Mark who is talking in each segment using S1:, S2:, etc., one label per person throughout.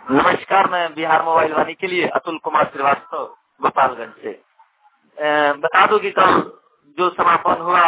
S1: नमस्कार, मैं बिहार मोबाइल वाणी के लिए अतुल कुमार श्रीवास्तव गोपालगंज से। बता दूं कि कल जो समापन हुआ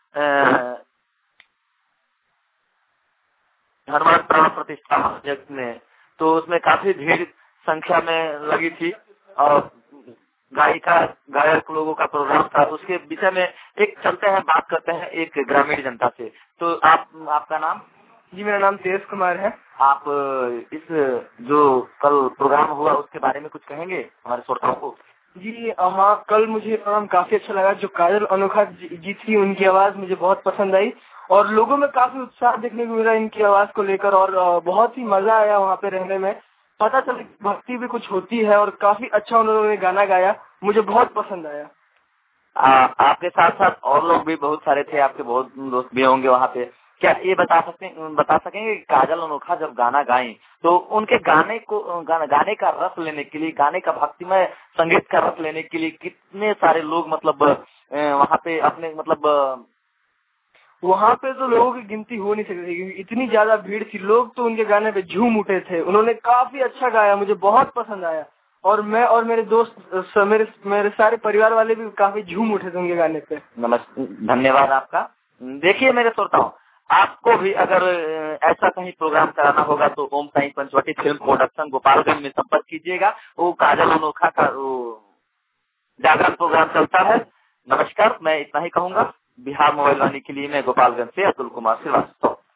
S1: हनुमान प्राण प्रतिष्ठा प्रोजेक्ट में, तो उसमें काफी भीड़ संख्या में लगी थी और गायिका गायक लोगों का प्रोग्राम था। उसके विषय में एक चलते हैं, बात करते हैं एक ग्रामीण जनता से। तो आपका नाम?
S2: जी, मेरा नाम तेज कुमार है।
S1: आप इस जो कल प्रोग्राम हुआ उसके बारे में कुछ कहेंगे हमारे श्रोताओं को?
S2: जी हाँ, कल मुझे प्रोग्राम काफी अच्छा लगा। जो काजल अनोखा जी थी, उनकी आवाज मुझे बहुत पसंद आई और लोगों में काफी उत्साह देखने को मिला इनकी आवाज को लेकर और बहुत ही मजा आया वहाँ पे रहने में। पता चला कि भक्ति भी कुछ होती है और काफी अच्छा उन्होंने गाना गाया, मुझे बहुत पसंद आया।
S1: आपके साथ साथ और लोग भी बहुत सारे थे, आपके बहुत दोस्त भी होंगे वहाँ पे। क्या ये बता सकेंगे कि काजल अनोखा जब गाना गाएं तो उनके गाने का रस लेने के लिए, गाने का भक्तिमय संगीत का रस लेने के लिए कितने सारे लोग मतलब वहाँ पे अपने मतलब
S2: वहाँ पे तो लोगों की गिनती हो नहीं सकती क्योंकि इतनी ज्यादा भीड़ थी। लोग तो उनके गाने पे झूम उठे थे। उन्होंने काफी अच्छा गाया, मुझे बहुत पसंद आया और मैं और मेरे दोस्त मेरे सारे परिवार वाले भी काफी झूम उठे थे उनके गाने पे।
S1: धन्यवाद आपका। देखिए मेरे श्रोताओं, आपको भी अगर ऐसा कहीं प्रोग्राम कराना होगा तो ओम साई पंचवटी फिल्म प्रोडक्शन गोपालगंज में संपर्क कीजिएगा। वो काजल अनोखा का जागरण प्रोग्राम चलता है। नमस्कार, मैं इतना ही कहूँगा। बिहार मोबाइल वाणी के लिए मैं गोपालगंज से अतुल कुमार श्रीवास्तव।